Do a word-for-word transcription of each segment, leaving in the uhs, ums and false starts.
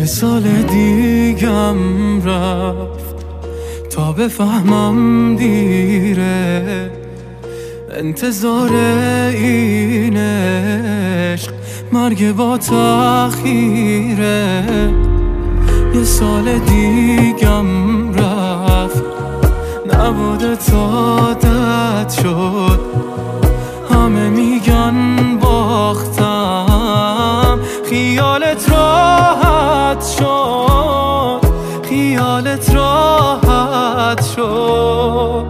سال دیگم رفت تا بفهمم دیره، انتظار این عشق مرگ با تأخیره. یه سال دیگم رفت نبوده تا عادت شد، همه میگن باختم، خیالت راحت شد، خیالت راحت شد.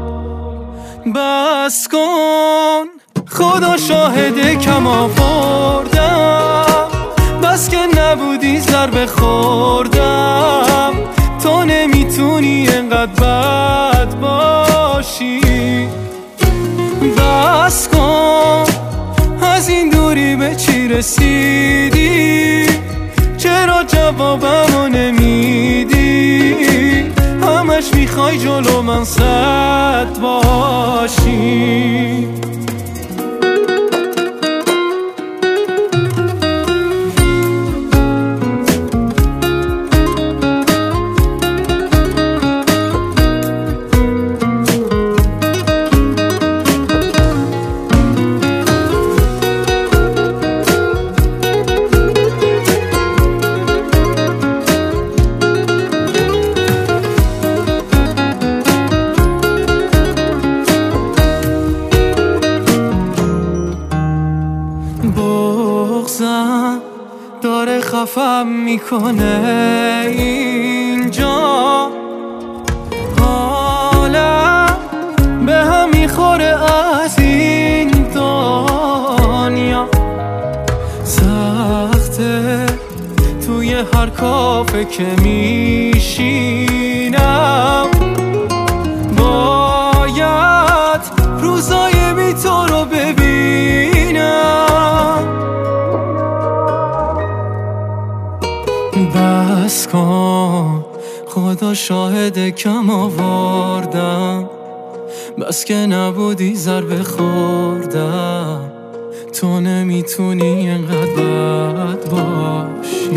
بس کن خدا شاهده کم آوردم، بس که نبودی ضربه خوردم. تو نمیتونی انقدر بد باشی. بس کن از این دوری به چی رسیدی؟ چرا جوابمو نمیدی؟ همش میخوای جلو من سد باشی. بغضم داره خفم میکنه اینجا، حالم به هم میخوره از این دنیا. سخته توی هر کافه که میشینم، باید روزای بی تو رو ببینم. بس کن خدا شاهد کم آوردم، بس که نبودی ضربه خوردم. تو نمیتونی انقدر بد باشی.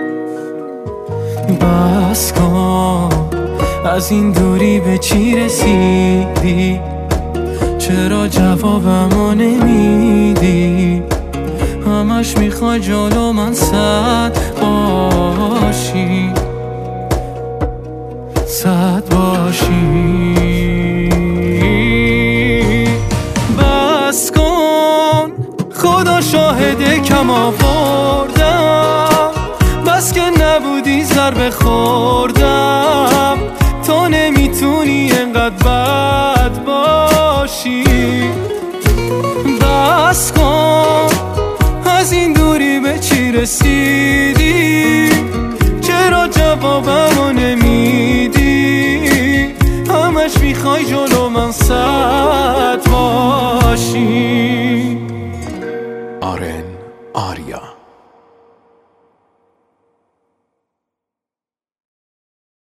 بس کن از این دوری به چی رسیدی؟ چرا جوابمو نمیدی؟ همش میخوای جلو من سد باشی، سد باشی. بس کن خدا شاهده کم آوردم، بس که نبودی ضربه خوردم. تو نمیتونی انقدر بد باشی. بس کن از این دوری به چی رسیدی؟ چرا جوابمو نمیدی؟ همش میخوای جلو